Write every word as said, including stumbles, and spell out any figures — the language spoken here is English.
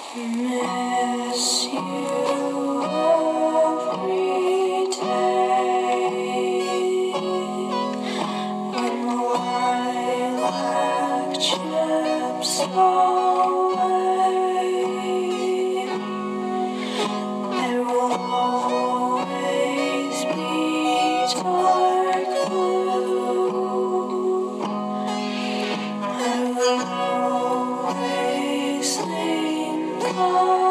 Miss you every day when lilac chips away. There will always be dark blue. I will always think of